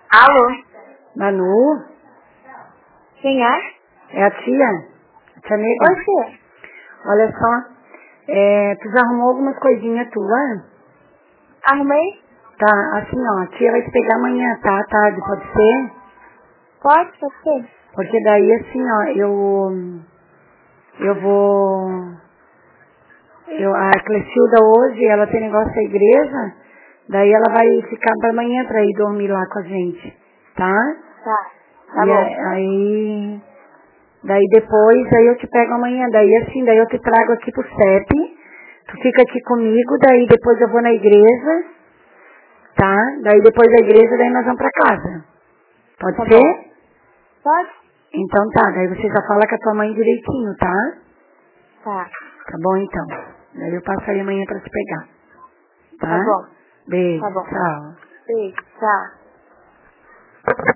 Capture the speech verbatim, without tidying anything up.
Alô? Manu? Quem é? É a tia? A tia Nega? Oi, tia. Olha só, é, tu já arrumou algumas coisinhas tuas? Arrumei? Tá, assim ó, a tia vai te pegar amanhã, tá? À tarde, pode ser? Pode, pode ser. Porque daí assim ó, eu... Eu vou... Eu, a Clecilda hoje, ela tem negócio da igreja, daí ela vai ficar pra amanhã pra ir dormir lá com a gente, tá? Tá, tá E bom. a- aí... Daí depois, aí eu te pego amanhã, daí assim, daí eu te trago aqui pro C E P, tu fica aqui comigo, daí depois eu vou na igreja, tá? Daí depois da igreja, daí nós vamos pra casa. Pode Tá ser? bom. Pode? Então tá, daí você já fala com a tua mãe direitinho, tá? Tá. Tá bom então. Daí eu passo aí amanhã pra te pegar. Tá? Tá bom. Beijo, Tá bom. tchau. Beijo, tchau.